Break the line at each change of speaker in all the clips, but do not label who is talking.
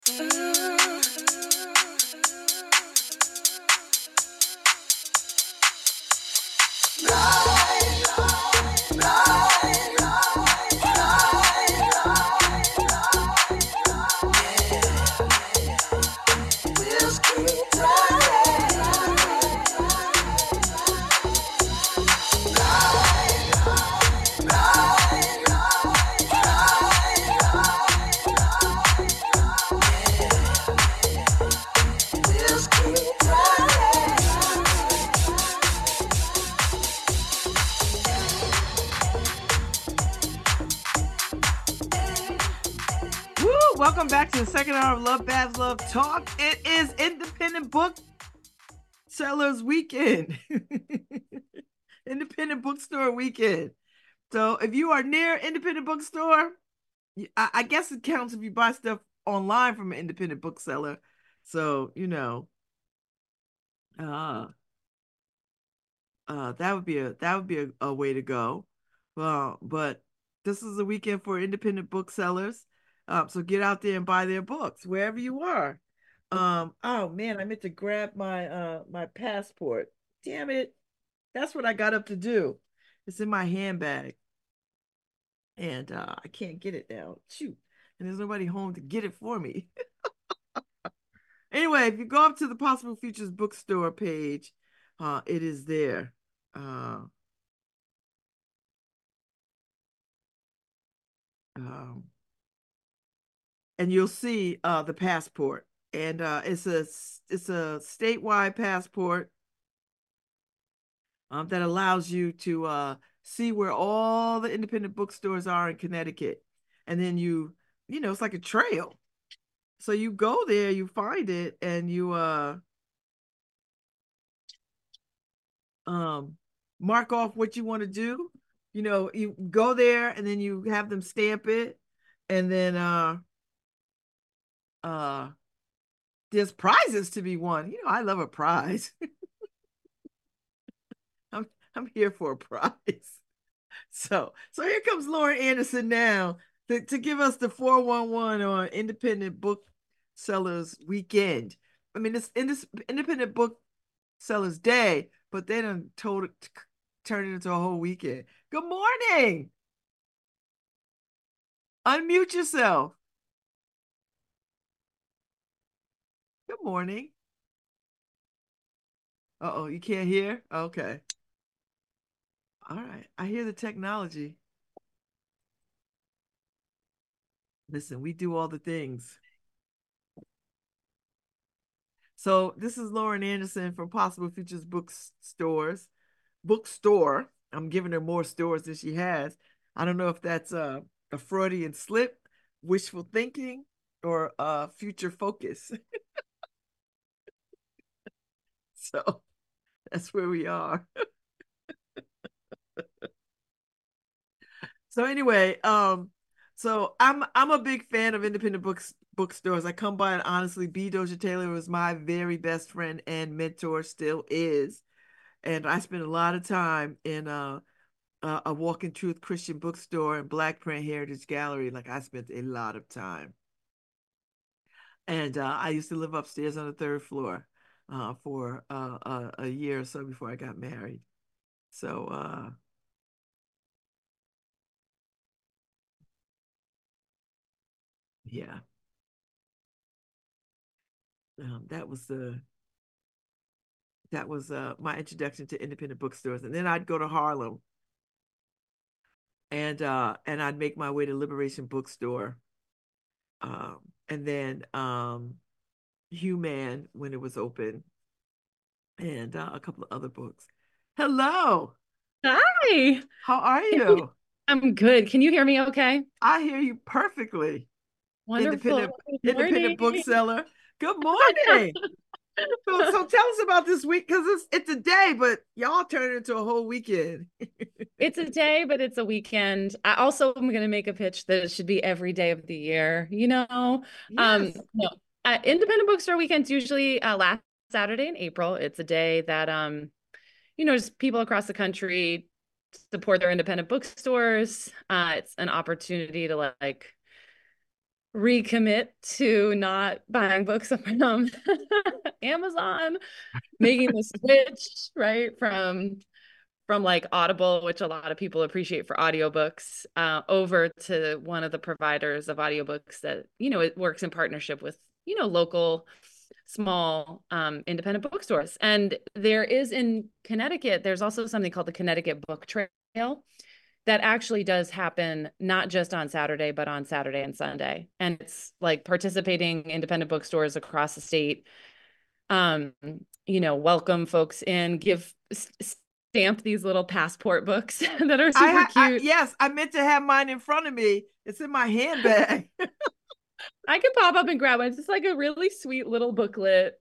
Welcome back to the second hour of Love Babz Love Talk. It is Independent Booksellers Weekend. Independent Bookstore Weekend. So if you are near independent bookstore, I guess it counts if you buy stuff online from an independent bookseller. So, uh, that would be a way to go. Well, but this is a weekend for independent booksellers. So get out there and buy their books wherever you are. Oh man, I meant to grab my passport. Damn it. That's what I got up to do. It's in my handbag. And I can't get it now. Shoot. And there's nobody home to get it for me. Anyway, if you go up to the Possible Futures bookstore page, it is there. Um, and you'll see the passport. And it's a statewide passport that allows you to see where all the independent bookstores are in Connecticut. And then it's like a trail. So you go there, you find it, and you mark off what you want to do. You go there and then you have them stamp it, and then uh there's prizes to be won. I love a prize. I'm here for a prize. So here comes Lauren Anderson now to give us the 411 on Independent Booksellers Weekend. I mean, it's in this Independent Booksellers Day, but they done turn it into a whole weekend. Good morning. Unmute yourself. Good morning. Uh-oh, you can't hear? Okay. All right. I hear the technology. Listen, we do all the things. So this is Lauren Anderson from Possible Futures Bookstore. I'm giving her more stores than she has. I don't know if that's a Freudian slip, wishful thinking, or future focus. So that's where we are. So anyway, so I'm a big fan of independent bookstores. I come by, and honestly, B. Doja Taylor was my very best friend and mentor, still is. And I spent a lot of time in a Walking Truth Christian bookstore and Black Print Heritage Gallery. Like, I spent a lot of time. And I used to live upstairs on the third floor for a year or so before I got married. So yeah, that was my introduction to independent bookstores. And then I'd go to Harlem and I'd make my way to Liberation Bookstore, and then Human when it was open, and a couple of other books. Hello,
Hi.
how are you?
I'm good. Can you hear me okay?
I hear you perfectly.
Wonderful.
Independent
Good
independent
morning.
bookseller. Good morning. So tell us about this week, because it's a day, but y'all turn it into a whole weekend.
It's a day, but it's a weekend. I also am going to make a pitch that it should be every day of the year.
Yes.
No, Independent Bookstore Weekend's usually last Saturday in April. It's a day that just people across the country support their independent bookstores. It's an opportunity to recommit to not buying books from Amazon, making the switch, right, from like Audible, which a lot of people appreciate for audiobooks, over to one of the providers of audiobooks that, it works in partnership with, local small independent bookstores. And there is in Connecticut, there's also something called the Connecticut Book Trail that actually does happen not just on Saturday, but on Saturday and Sunday. And it's like participating independent bookstores across the state, um, welcome folks in, stamp these little passport books that are super cute.
Yes, I meant to have mine in front of me. It's in my handbag.
I could pop up and grab one. It's just like a really sweet little booklet.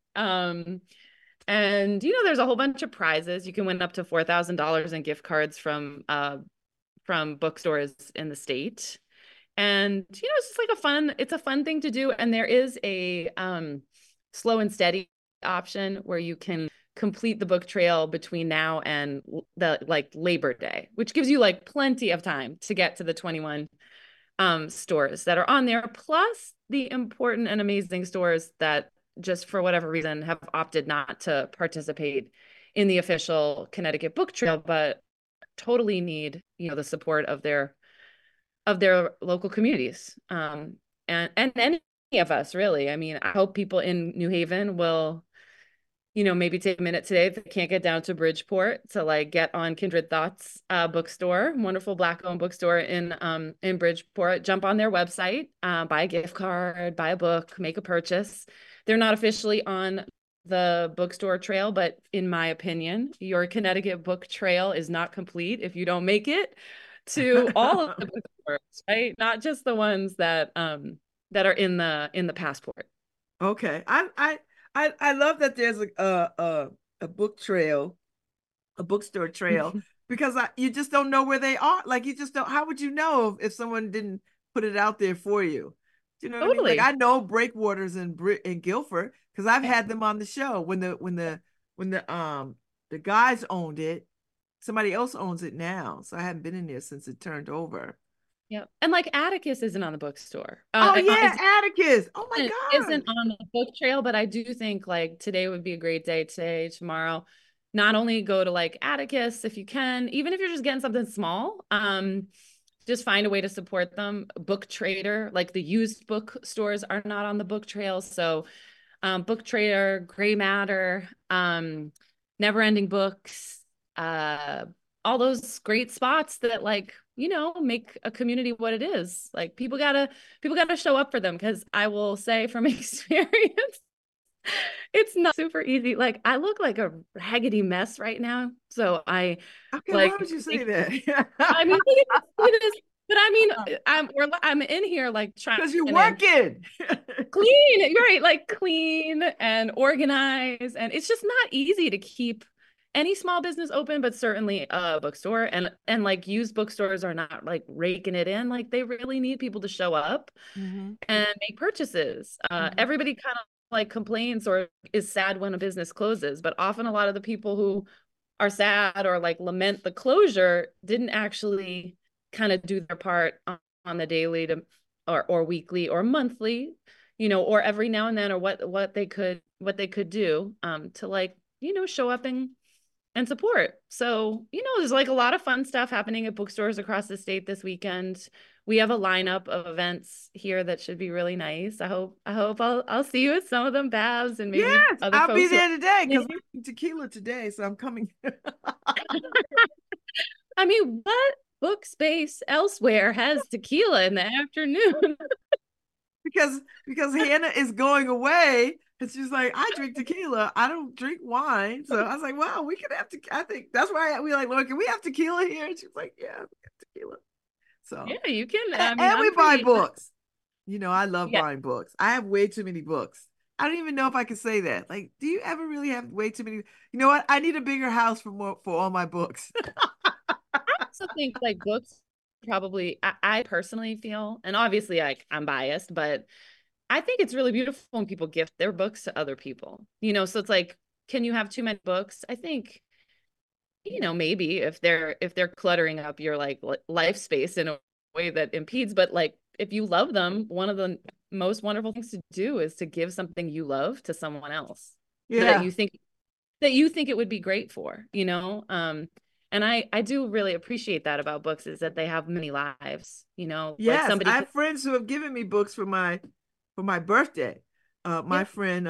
And there's a whole bunch of prizes. You can win up to $4,000 in gift cards from bookstores in the state. And it's just like it's a fun thing to do. And there is a slow and steady option where you can complete the book trail between now and the like Labor Day, which gives you like plenty of time to get to the 21 stores that are on there, plus the important and amazing stores that just for whatever reason have opted not to participate in the official Connecticut Book Trail, but totally need, the support of their local communities. And any of us really. I mean, I hope people in New Haven will, maybe take a minute today if they can't get down to Bridgeport to like get on Kindred Thoughts bookstore, wonderful Black-owned bookstore in Bridgeport. Jump on their website, buy a gift card, buy a book, make a purchase. They're not officially on the bookstore trail, but in my opinion, your Connecticut Book Trail is not complete if you don't make it to all of the bookstores, right? Not just the ones that are in the passport.
Okay, I love that there's a book trail, a bookstore trail, because you just don't know where they are. Like you just don't. How would you know if someone didn't put it out there for you? Do you know what I mean? Like I know Breakwaters in Guilford because I've had them on the show when the guys owned it. Somebody else owns it now, so I haven't been in there since it turned over.
Yeah. And like Atticus isn't on the bookstore.
Oh yeah, Atticus. Oh my God.
Isn't on the book trail, but I do think like today would be a great day, today, tomorrow. Not only go to like Atticus if you can, even if you're just getting something small, just find a way to support them. Book Trader, like the used book stores are not on the book trail. So Book Trader, Gray Matter, Never Ending Books, all those great spots that like, make a community what it is. Like people gotta show up for them, because I will say from experience, it's not super easy. Like I look like a raggedy mess right now. So
okay,
like,
why would you say that?
I mean, look at this. But I mean, I'm in here like trying
because you're working.
clean, right? Like clean and organize, and it's just not easy to keep any small business open, but certainly a bookstore, and like used bookstores are not like raking it in. Like they really need people to show up and make purchases. Everybody kind of like complains or is sad when a business closes, but often a lot of the people who are sad or like lament the closure didn't actually kind of do their part on the daily or weekly or monthly, or every now and then, or what they could do to like, show up and support. So, there's like a lot of fun stuff happening at bookstores across the state this weekend. We have a lineup of events here that should be really nice. I hope I'll see you at some of them, Babs, and maybe
yes,
other
I'll
folks
be there today because I'm tequila today, so I'm coming.
I mean, what book space elsewhere has tequila in the afternoon?
because Hannah is going away. And she's like, I drink tequila. I don't drink wine. So I was like, wow, we could have I think that's why we like, Lord, can we have tequila here? And she was like, yeah, we have tequila. So
yeah, you can.
And we buy books. I love buying books. I have way too many books. I don't even know if I can say that. Like, do you ever really have way too many? You know what? I need a bigger house for all my books.
I also think like books probably, I personally feel, and obviously I'm biased, but I think it's really beautiful when people gift their books to other people, so it's like, can you have too many books? I think, maybe if they're cluttering up your like life space in a way that impedes, but like if you love them, one of the most wonderful things to do is to give something you love to someone else that
Yeah.
you think it would be great for, you know? And I do really appreciate that about books is that they have many lives, you know, like
Yes, I
somebody could,
have friends who have given me books for my birthday. My
yeah,
friend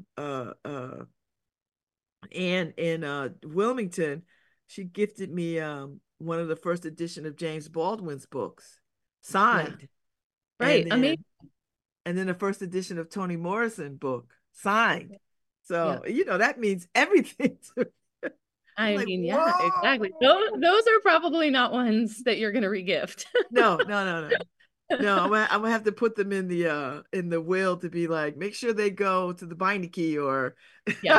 Anne in Wilmington, she gifted me one of the first edition of James Baldwin's books,
yeah,
signed, and
right. Amazing.
then the first edition of Toni Morrison book, signed.
Yeah.
So that means everything to me. I'm
I
like,
mean, yeah, exactly.
whoa.
Those are probably not ones that you're going to regift.
No, no, no, no. No, I'm gonna have to put them in the will to be like, make sure they go to the Beinecke or
Yeah.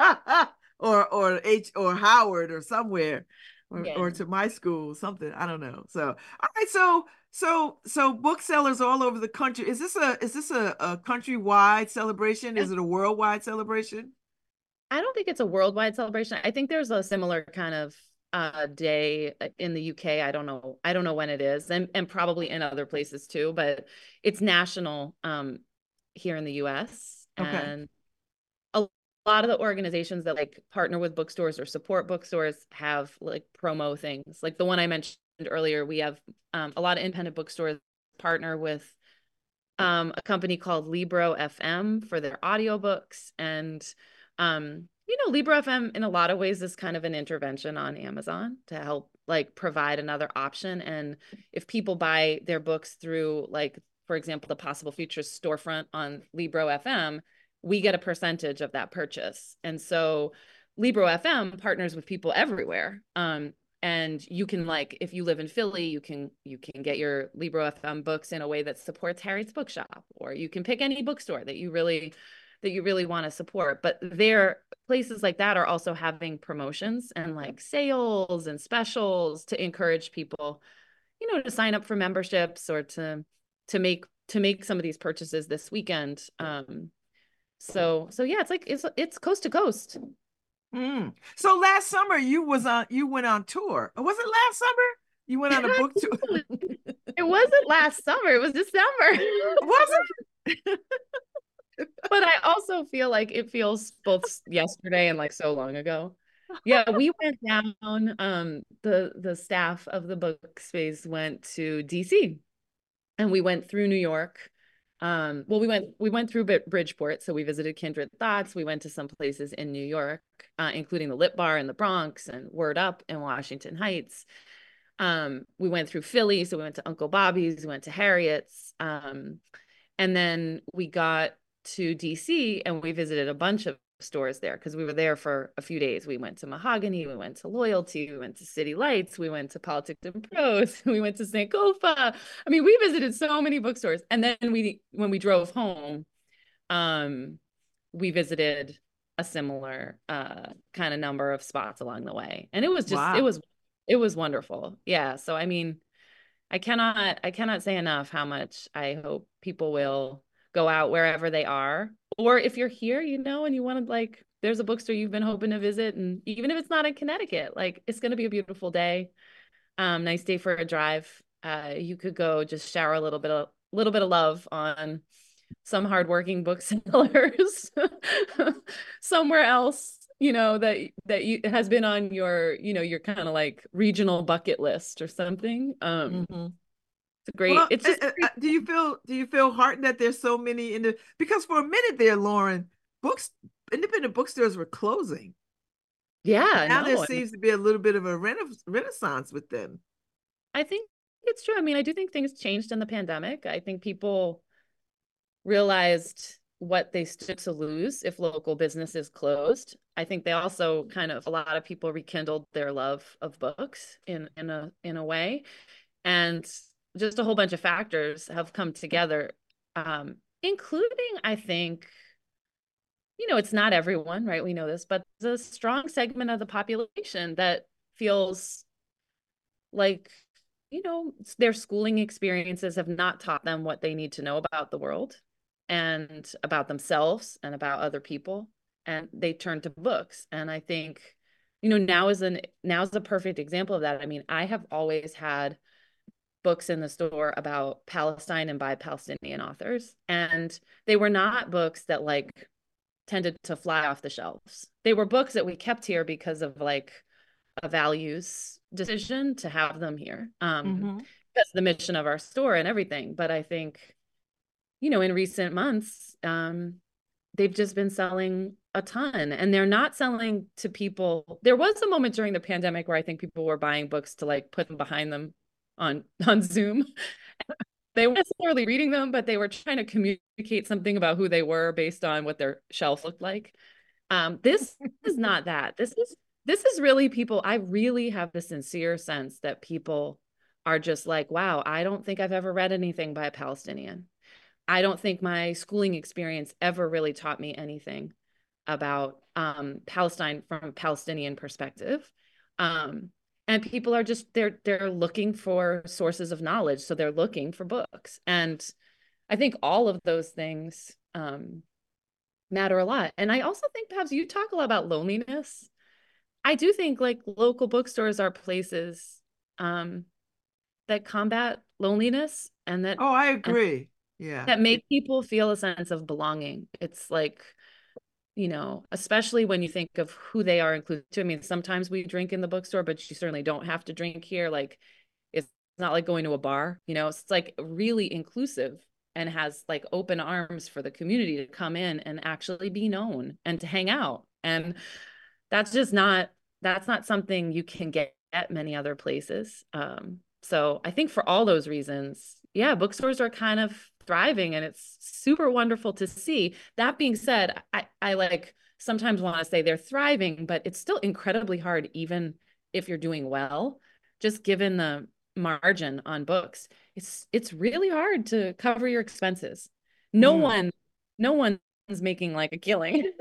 or Howard or somewhere or
Yeah.
to my school, something. I don't know. So all right, so booksellers all over the country. Is this a countrywide celebration? Is it a worldwide celebration?
I don't think it's a worldwide celebration. I think there's a similar kind of day in the UK. I don't know when it is, and probably in other places too, but it's national here in the US.
Okay.
And a lot of the organizations that like partner with bookstores or support bookstores have like promo things. Like the one I mentioned earlier, we have a lot of independent bookstores partner with a company called Libro FM for their audiobooks. And, Libro FM in a lot of ways is kind of an intervention on Amazon to help like provide another option. And if people buy their books through, like, for example, the Possible Futures storefront on Libro FM, we get a percentage of that purchase. And so Libro FM partners with people everywhere. And you can, like, if you live in Philly, you can get your Libro FM books in a way that supports Harriet's Bookshop, or you can pick any bookstore that you really want to support. But there places like that are also having promotions and like sales and specials to encourage people, to sign up for memberships or to make some of these purchases this weekend. So yeah, it's coast to coast.
Mm. So last summer you went on tour. Or was it last summer? You went on a book tour.
It wasn't last summer, it was December.
Was it?
But I also feel like it feels both yesterday and like so long ago. Yeah, we went down, the staff of the book space went to DC, and we went through New York. Well, we went through Bridgeport, so we visited Kindred Thoughts. We went to some places in New York, including the Lit Bar in the Bronx and Word Up in Washington Heights. We went through Philly, so we went to Uncle Bobby's, we went to Harriet's, and then we got to DC and we visited a bunch of stores there because we were there for a few days. We went to Mahogany, we went to Loyalty, we went to City Lights, we went to Politics and Prose, we went to Sankofa. I mean, we visited so many bookstores. And then when we drove home, we visited a similar kind of number of spots along the way. And it was just, it
Wow.
was it was wonderful. Yeah. So I mean, I cannot say enough how much I hope people will go out wherever they are. Or if you're here, and you want to, like, there's a bookstore you've been hoping to visit, and even if it's not in Connecticut, like, it's going to be a beautiful day. Nice day for a drive. You could go just shower a little bit of love on some hardworking booksellers somewhere else, has been on your kind of like regional bucket list or something.
Hmm.
It's great.
Well,
It's just great.
do you feel heartened that there's so many in the because for a minute there, Lauren, books independent bookstores were closing.
Yeah,
Now there
no,
seems to be a little bit of a renaissance with them.
I think it's true. I mean, I do think things changed in the pandemic. I think people realized what they stood to lose if local businesses closed. I think they also a lot of people rekindled their love of books in a way. And just a whole bunch of factors have come together, including, I think, it's not everyone, right? We know this, but the strong segment of the population that feels like, their schooling experiences have not taught them what they need to know about the world and about themselves and about other people. And they turn to books. And I think, now is a perfect example of that. I mean, I have always had books in the store about Palestine and by Palestinian authors. And they were not books that like tended to fly off the shelves. They were books that we kept here because of like a values decision to have them here.
Mm-hmm.
That's the mission of our store and everything. But I think, in recent months, they've just been selling a ton, and they're not selling to people. There was a moment during the pandemic where I think people were buying books to like put them behind them on Zoom. They weren't necessarily reading them, but they were trying to communicate something about who they were based on what their shelf looked like. This is not that. This is really people. I really have the sincere sense that people are just like, wow, I don't think I've ever read anything by a Palestinian. I don't think my schooling experience ever really taught me anything about Palestine from a Palestinian perspective. Um, and people are just they're looking for sources of knowledge, so they're looking for books. And I think all of those things matter a lot. And I also think perhaps you talk a lot about loneliness. I do think like local bookstores are places um, that combat loneliness and that
Oh, I
and
agree. Yeah.
that make people feel a sense of belonging. It's like, especially when you think of who they are included to. I mean, sometimes we drink in the bookstore, but you certainly don't have to drink here. Like, it's not like going to a bar, it's like really inclusive and has like open arms for the community to come in and actually be known and to hang out. And that's just not, that's not something you can get at many other places. So I think for all those reasons, yeah, bookstores are kind of thriving and it's super wonderful to see. That being said, I like sometimes want to say they're thriving, but it's still incredibly hard, even if you're doing well, just given the margin on books. It's really hard to cover your expenses. No
Mm.
one, no one's making like a killing.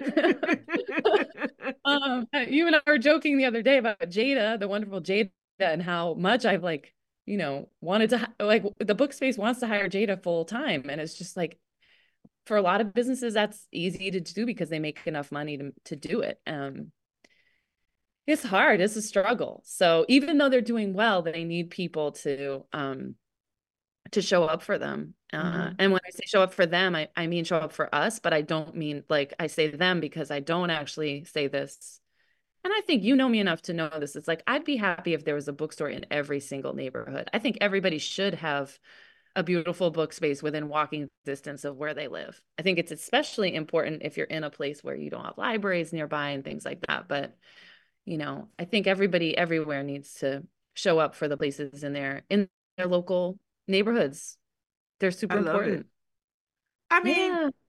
You and I were joking the other day about Jada, the wonderful Jada, and how much I've like, wanted to like the book space wants to hire Jada full time. And it's just like for a lot of businesses, that's easy to do because they make enough money to do it. It's hard, it's a struggle. So even though they're doing well, they need people to show up for them.
Mhm.
And when I say show up for them, I mean show up for us, but I don't mean like I say them because I don't actually say this. And I think you know me enough to know this. It's like I'd be happy if there was a bookstore in every single neighborhood. I think everybody should have a beautiful book space within walking distance of where they live. I think it's especially important if you're in a place where you don't have libraries nearby and things like that. But, I think everybody everywhere needs to show up for the places in their local neighborhoods. They're
I
super
love it.
important.
I mean,
Yeah.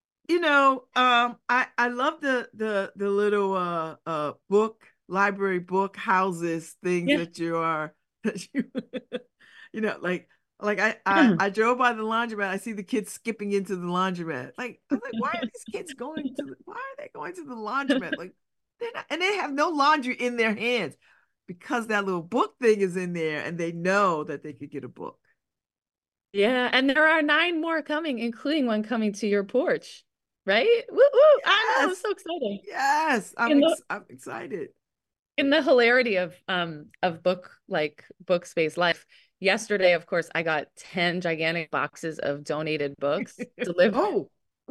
I love the little book library book houses things
Yeah.
that you are that you like I drove by the laundromat. I see the kids skipping into the laundromat. Like I was like, why are these kids why are they going to the laundromat? Like they're not, and they have no laundry in their hands because that little book thing is in there and they know that they could get a book.
Yeah, and there are 9 more coming, including one coming to your porch, right? Woo woo! I know, it's
Yes.
so exciting.
Yes.
In the
I'm excited.
in the hilarity of book space life. Yesterday, of course, I got 10 gigantic boxes of donated books delivered.
Oh,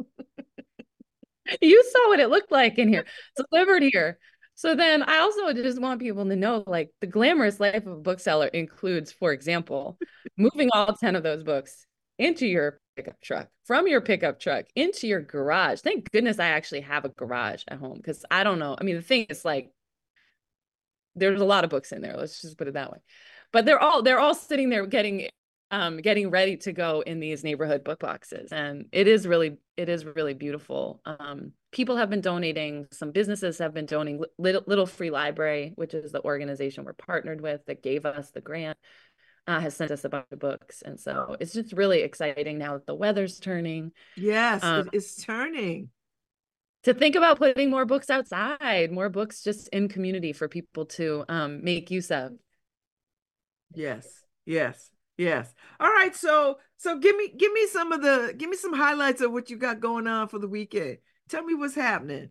You saw what it looked like in here, delivered here. So then I also just want people to know like the glamorous life of a bookseller includes, for example, moving all 10 of those books into your pickup truck, from your pickup truck into your garage. Thank goodness I actually have a garage at home because I don't know. I mean, the thing is like there's a lot of books in there. Let's just put it that way. But they're all sitting there getting ready to go in these neighborhood book boxes. And it is really beautiful. People have been donating, some businesses have been donating. Little Free Library, which is the organization we're partnered with that gave us the grant, has sent us a bunch of books. And so it's just really exciting now that the weather's turning.
yes,
Um,
it is turning.
to think about putting more books outside, more books just in community for people to make use of.
Yes, yes, yes. All right, so give me some highlights of what you got going on for the weekend. Tell me what's happening.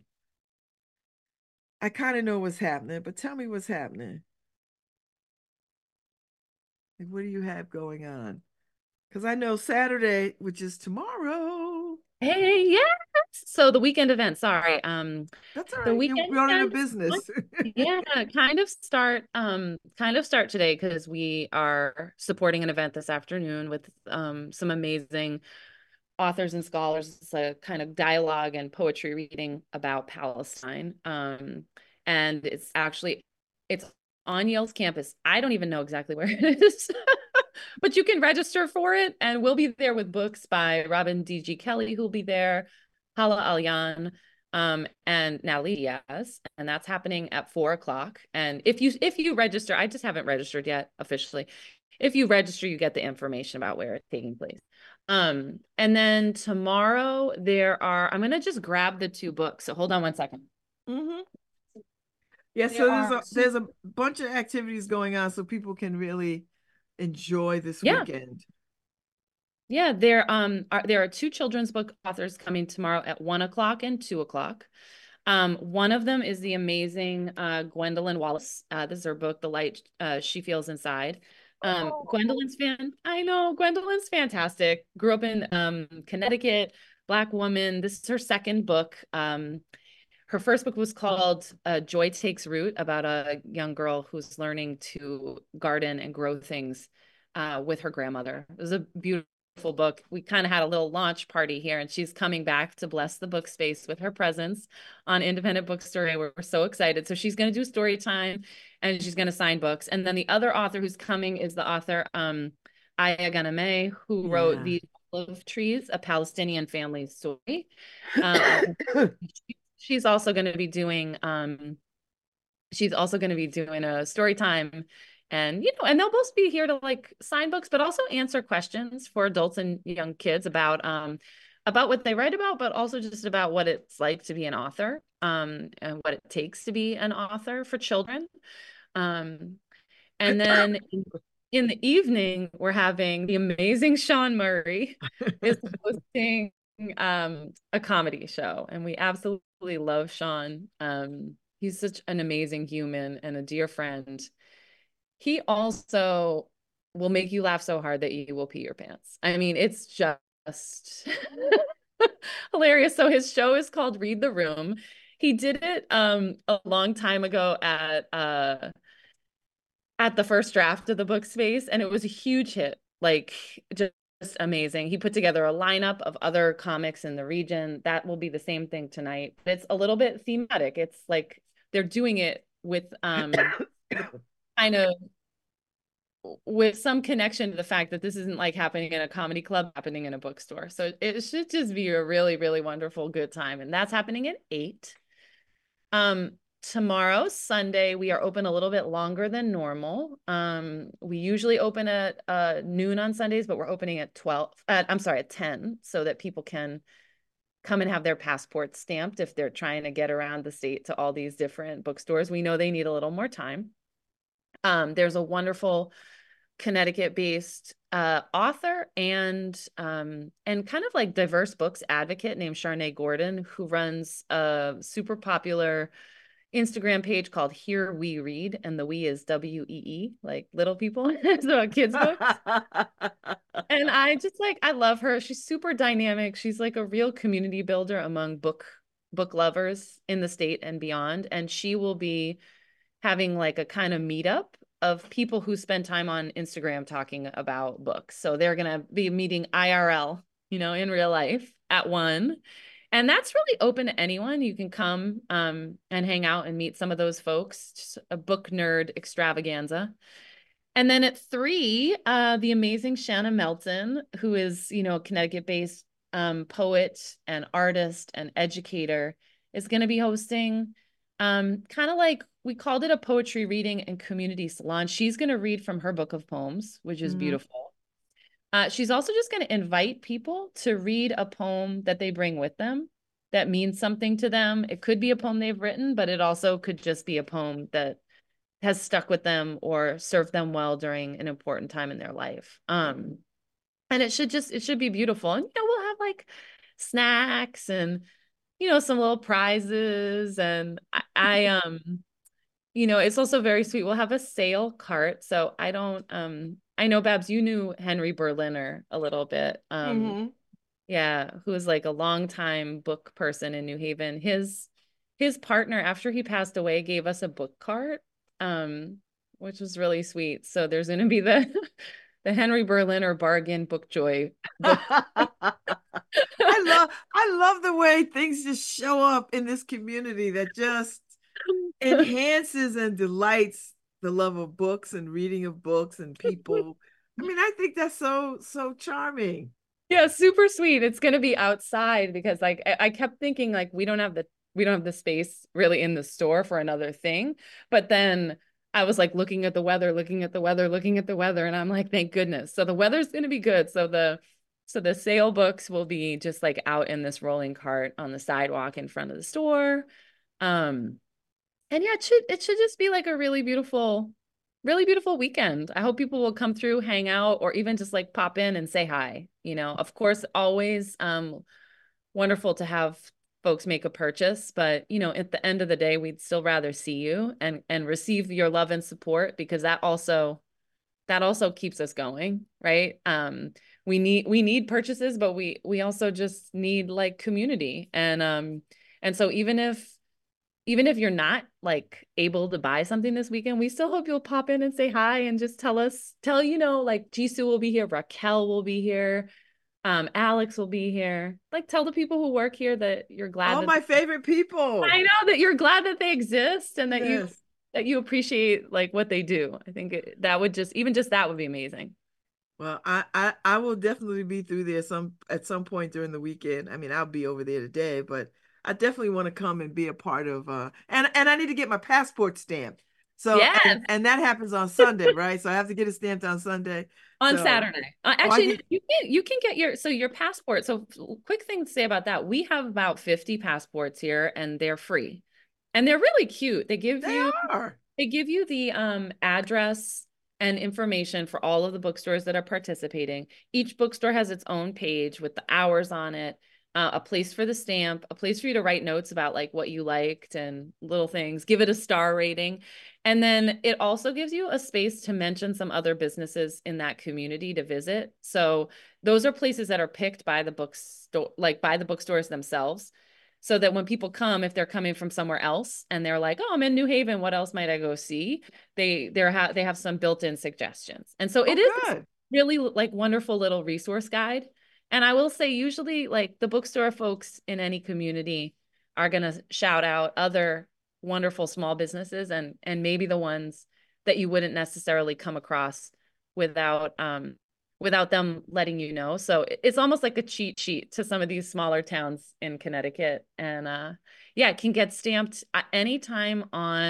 I kind of know what's happening, but tell me what's happening. Like, what do you have going on? Because I know Saturday, which is tomorrow.
Hey, yes. So the weekend event, sorry.
That's all
The
right. You're
weekend
running a
event,
business.
yeah, kind of start today because we are supporting an event this afternoon with some amazing authors and scholars. It's a kind of dialogue and poetry reading about Palestine. And it's on Yale's campus. I don't even know exactly where it is, but you can register for it. And we'll be there with books by Robin D.G. Kelley, who'll be there, Hala Alyan, and Natalie Diaz, and that's happening at 4 o'clock. And if you register, I just haven't registered yet officially. If you register, you get the information about where it's taking place. And then tomorrow I'm gonna just grab the two books. So hold on one second.
Hmm. Yeah,
There
so there's
are
a there's a bunch of activities going on so people can really enjoy this
yeah,
weekend.
yeah, there are two children's book authors coming tomorrow at 1 o'clock and 2 o'clock. One of them is the amazing Gwendolyn Wallace. This is her book, The Light She Feels Inside. I know Gwendolyn's fantastic. Grew up in Connecticut, Black woman. This is her second book. Her first book was called Joy Takes Root, about a young girl who's learning to garden and grow things with her grandmother. It was a beautiful book. We kind of had a little launch party here, and she's coming back to bless the book space with her presence on Independent Bookstore Day. We're so excited. So she's going to do story time and she's going to sign books. And then the other author who's coming is the author Aya Ghanameh, who wrote
Yeah.
These Olive Trees, a Palestinian family story. Um, she's also going to be doing a story time, and and they'll both be here to like sign books but also answer questions for adults and young kids about what they write about, but also just about what it's like to be an author, and what it takes to be an author for children. um and then in the evening we're having the amazing Sean Murray is hosting a comedy show, and we absolutely love Sean. He's such an amazing human and a dear friend. He also will make you laugh so hard that you will pee your pants. I mean, it's just hilarious. So his show is called Read the Room. He did it a long time ago at the first draft of the book space, and it was a huge hit. Like, just amazing. He put together a lineup of other comics in the region. That will be the same thing tonight. It's a little bit thematic. It's like they're doing it with kind of with some connection to the fact that this isn't like happening in a comedy club, happening in a bookstore. So it should just be a really, really wonderful, good time. And that's happening at 8. Um, Tomorrow, Sunday, we are open a little bit longer than normal. We usually open at noon on Sundays, but we're opening at 12. I'm sorry, at 10, so that people can come and have their passports stamped if they're trying to get around the state to all these different bookstores. We know they need a little more time. There's a wonderful Connecticut-based author and kind of like diverse books advocate named Sharnay Gordon, who runs a super popular Instagram page called Here We Read, and the we is WEE, like little people. It's about kids' books. And I love her. She's super dynamic. She's like a real community builder among book lovers in the state and beyond. And she will be having like a kind of meetup of people who spend time on Instagram talking about books. So they're going to be meeting IRL, in real life at 1. And that's really open to anyone. You can come and hang out and meet some of those folks. Just a book nerd extravaganza. And then at 3, the amazing Shanna Melton, who is, a Connecticut-based poet and artist and educator, is going to be hosting kind of like we called it a poetry reading and community salon. She's going to read from her book of poems, which is
Mhm.
beautiful. She's also just going to invite people to read a poem that they bring with them that means something to them. It could be a poem they've written, but it also could just be a poem that has stuck with them or served them well during an important time in their life. And it should be beautiful. And we'll have like snacks and some little prizes. And it's also very sweet. We'll have a sale cart. So I know, Babs, you knew Henry Berliner a little bit.
Hmm.
Yeah, who was like a longtime book person in New Haven. His partner, after he passed away, gave us a book cart, um, which was really sweet. So there's going to be the the Henry Berliner bargain book joy book.
I love the way things just show up in this community that just enhances and delights the love of books and reading of books and people. I mean, I think that's so charming.
Yeah, super sweet. It's gonna be outside because like I kept thinking like we don't have the space really in the store for another thing. But then I was like looking at the weather, looking at the weather, looking at the weather, and I'm like, thank goodness. So the weather's gonna be good. So the sale books will be just like out in this rolling cart on the sidewalk in front of the store. Um, and yeah, it should just be like a really beautiful weekend. I hope people will come through, hang out, or even just like pop in and say hi. You know, of course, always wonderful to have folks make a purchase, but you know, at the end of the day, we'd still rather see you and receive your love and support because that also keeps us going, right? We need purchases, but we also just need like community. And so even if you're not like able to buy something this weekend, we still hope you'll pop in and say hi and just you know, like Jisoo will be here, Raquel will be here, Alex will be here. Like tell the people who work here that you're glad
All
that
my favorite people.
I know that you're glad that they exist and
Yes.
that you appreciate like what they do. I think that would just even just that would be amazing.
Well, I will definitely be through there at some point during the weekend. I mean, I'll be over there today, but I definitely want to come and be a part of and I need to get my passport stamped. So
Yes,
and that happens on Sunday, right? So I have to get it stamped on Sunday.
on
So
Saturday.
oh, I
Actually, no,
can
you can get your passport. So quick thing to say about that. We have about 50 passports here and they're free. And they're really cute.
they are.
They give you the address and information for all of the bookstores that are participating. Each bookstore has its own page with the hours on it, a place for the stamp, a place for you to write notes about like what you liked and little things, give it a star rating. And then it also gives you a space to mention some other businesses in that community to visit. So those are places that are picked by the bookstore, like by the bookstores themselves so that when people come, if they're coming from somewhere else and they're like, "Oh, I'm in New Haven, what else might I go see?" They have some built-in suggestions. And so it
Oh,
is this
good.
really like wonderful little resource guide. And I will say usually like the bookstore folks in any community are going to shout out other wonderful small businesses and maybe the ones that you wouldn't necessarily come across without without them letting you know. So it's almost like a cheat sheet to some of these smaller towns in Connecticut. And yeah, it can get stamped at any time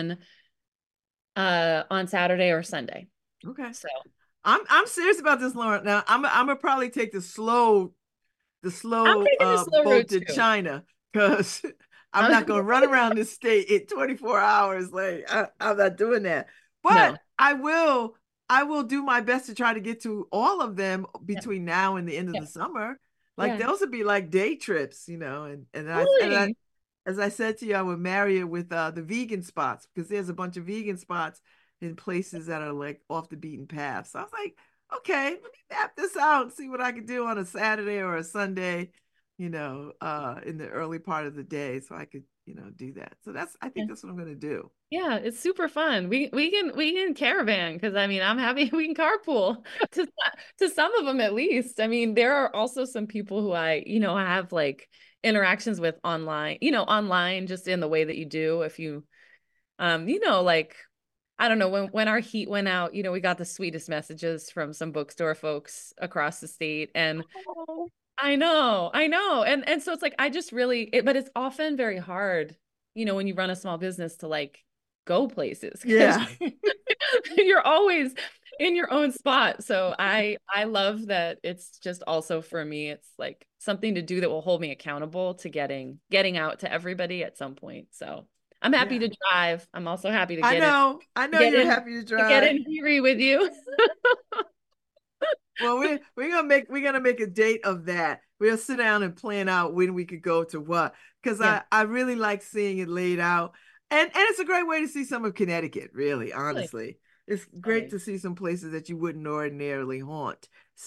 on Saturday or Sunday.
Okay.
So
I'm serious about this, Lauren. Now I'm gonna probably take the
I'm
slow
taking the slow
boat
route
to
too.
China because I'm not going to run around this state in 24 hours. Like I'm not doing that. But
No.
I will do my best to try to get to all of them
Yeah.
between now and the end of
Yeah.
the summer. Like
Yeah.
those would be like day trips, you know. And I
Totally.
as I said to you, I would marry it with the vegan spots because there's a bunch of vegan spots in places that are like off the beaten path. So I was like, okay, let me map this out and see what I can do on a Saturday or a Sunday, in the early part of the day so I could, do that. So I
Yeah.
think that's what I'm gonna do.
Yeah, it's super fun. We can caravan because I mean I'm happy we can carpool to to some of them at least. I mean there are also some people who have like interactions with online, online just in the way that you do if you like I don't know when our heat went out, we got the sweetest messages from some bookstore folks across the state and
Oh,
I know. And so it's like I just but it's often very hard, when you run a small business to like go places because
yeah.
you're always in your own spot. So I love that it's just also for me, it's like something to do that will hold me accountable to getting out to everybody at some point. So I'm happy
Yeah.
to drive. I'm also happy
I know. I know
get
you're
in
happy to
to get
drive.
in Erie with you.
Well, we're gonna make a date of that. We'll sit down and plan out when we could go to what, because
Yeah.
I really like seeing it laid out, and it's a great way to see some of Connecticut. Really,
Really.
honestly. it's great to see some places that you wouldn't ordinarily haunt.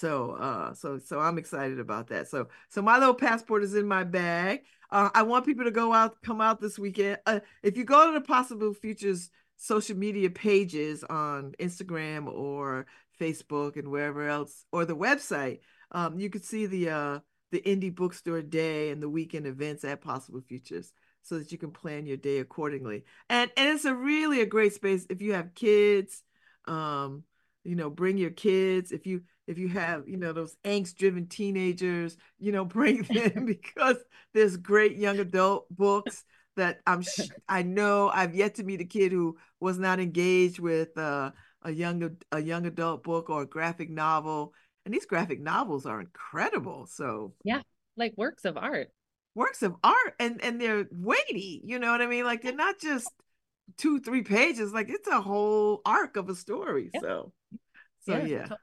So I'm excited about that. So my little passport is in my bag. I want people to come out this weekend. If you go to the Possible Futures social media pages on Instagram or Facebook and wherever else, or the website, you could see the indie bookstore day and the weekend events at Possible Futures, so that you can plan your day accordingly. And it's a great space if you have kids. Um, bring your kids. If you have, those angst-driven teenagers, bring them because there's great young adult books that I know I've yet to meet a kid who was not engaged with a young adult book or a graphic novel. And these graphic novels are incredible. So
Yeah, like works of art.
works of art, and they're weighty, you know what I mean? Like they're not just 2-3 pages, like it's a whole arc of a story.
Yeah,
So
yeah.
yeah.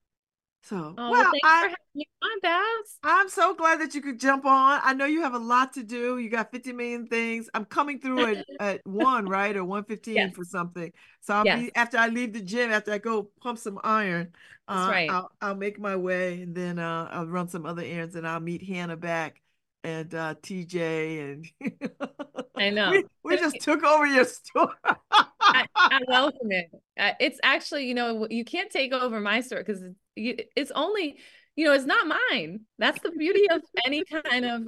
So
Oh, well,
well,
thanks for having me on, Babs.
I'm so glad that you could jump on. I know you have a lot to do. You got 50 million things. I'm coming through at 1, right? Or 1:15
Yes,
for something. So I'll
yes,
be after I leave the gym, after I go pump some iron,
that's right.
I'll make my way, and then I'll run some other errands, and I'll meet Hannah back and TJ, and
I know.
we just took over your store.
I welcome it. It's actually, you can't take over my store because it's only, it's not mine. That's the beauty of any kind of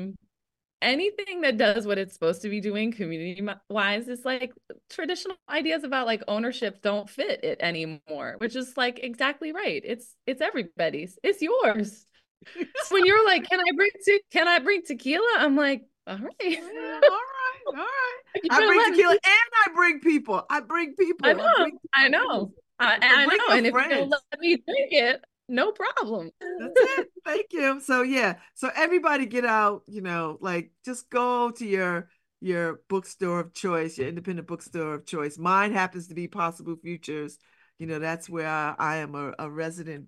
anything that does what it's supposed to be doing community wise. Is like traditional ideas about like ownership don't fit it anymore, which is like exactly right. It's everybody's. It's yours. So when you're like, can I bring tequila? I'm like, all right.
All right, all right.
You're
I
gonna
bring
let
tequila
me.
and I bring people. I bring
I
people. I
know,
bring
I
people.
know, I
Bring
know.
your
And if you're gonna
friends.
let me drink it, no problem.
That's it. Thank you. So yeah. So everybody get out, like just go to your bookstore of choice, your independent bookstore of choice. Mine happens to be Possible Futures. That's where I am a resident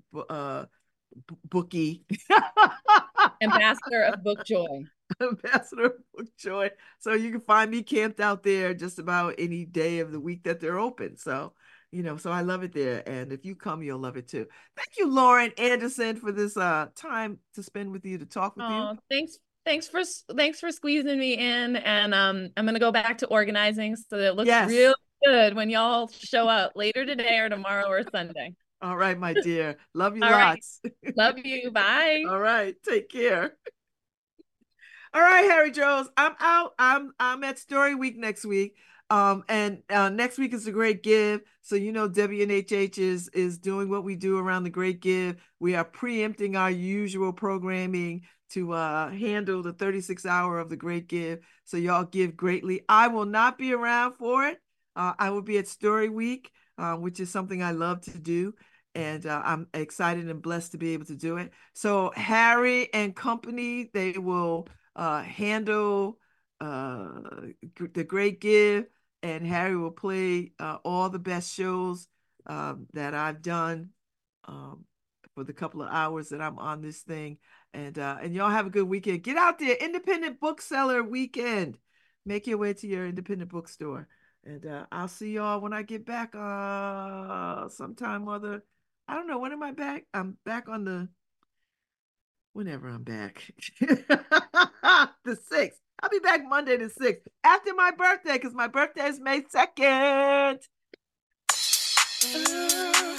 bookie.
Ambassador of Book Joy.
Ambassador of Book Joy. So you can find me camped out there just about any day of the week that they're open. So I love it there. And if you come, you'll love it too. Thank you, Lauren Anderson, for this time to spend with you, to talk with you.
Oh, thanks for squeezing me in. And I'm gonna go back to organizing so that it looks
Yes.
real good when y'all show up later today or tomorrow or Sunday.
All right, my dear. Love you
All right.
lots.
Love you. Bye.
All right. Take care. All right, Harry Jones. I'm out. I'm at Story Week next week. And next week is the Great Give. So WNHH is doing what we do around the Great Give. We are preempting our usual programming to handle the 36th hour of the Great Give. So y'all give greatly. I will not be around for it. I will be at Story Week, which is something I love to do. And I'm excited and blessed to be able to do it. So Harry and company, they will handle the Great Give, and Harry will play all the best shows that I've done for the couple of hours that I'm on this thing. And y'all have a good weekend. Get out there, Independent Bookseller Weekend. Make your way to your independent bookstore. And I'll see y'all when I get back sometime other. I don't know. When am I back? I'm back on whenever I'm back. The 6th. I'll be back Monday the 6th after my birthday, because my birthday is May 2nd.